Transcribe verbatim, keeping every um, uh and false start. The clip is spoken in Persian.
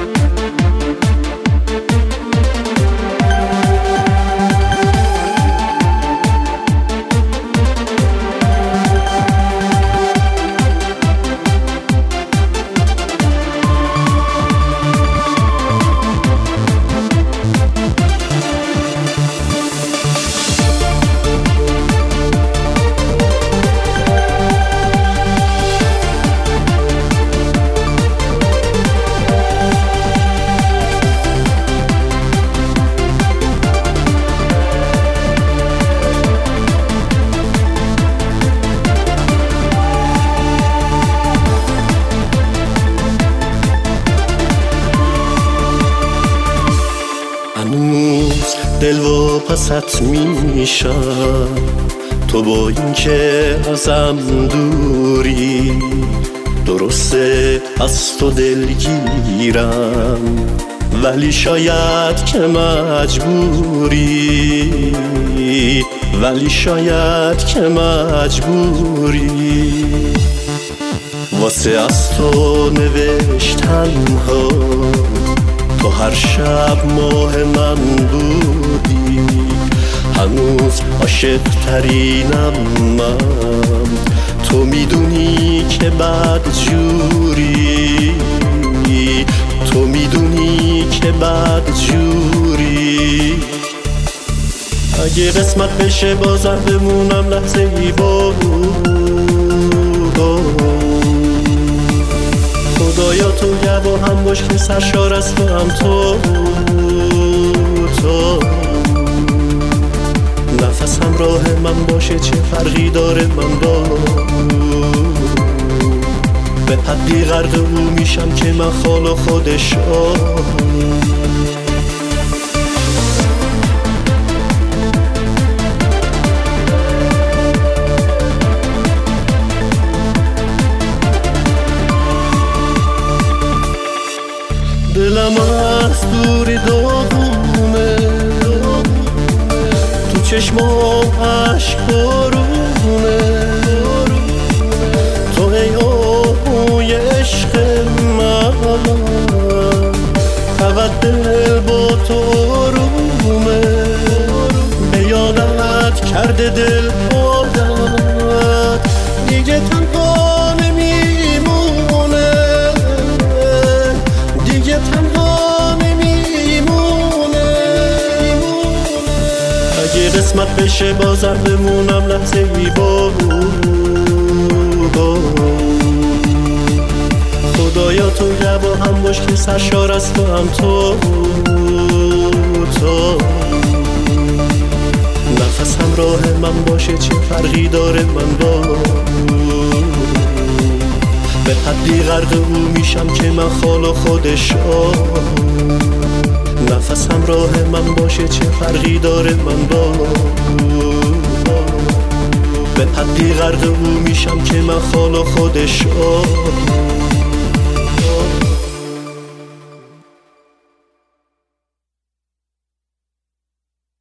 دل و پست میشم تو با این که ازم دوری، درسته از تو دلگیرم ولی شاید که مجبوری، ولی شاید که مجبوری. واسه از تو نوشتن ها تو هر شب ماه من بودی، هنوز عاشق ترینم من، تو میدونی که بد جوری، تو میدونی که بد جوری. اگه قسمت بشه بازم بمونم لحظه ای با خدایا تو گوا هم باش که سرشار از تو هم تو تو نفس هم راه من باشه چه فرقی داره من با به حدی غرق او میشم که من خال و خودش آه. دلم از دوری داغونه، تو چشمام عشق بارونه، تو ای آهوی عشق من، فقط دل با تو آرومه، به یادت کرده دل عادت دیگه تنها نمیمونه، دیگه تنها نمیمونه. اگه قسمت بشه بازم بمونم لحظه ای با خدایا تو گوا هم باش که سرشار از تو هم تو تو نفس هم راه من باشه چه فرقی داره من با به حدی غرق او میشم که من خال و خودش آه. نفس هم راه من باشه چه فرقی داره من با به حدی غرق او میشم که من خال و خودش آه.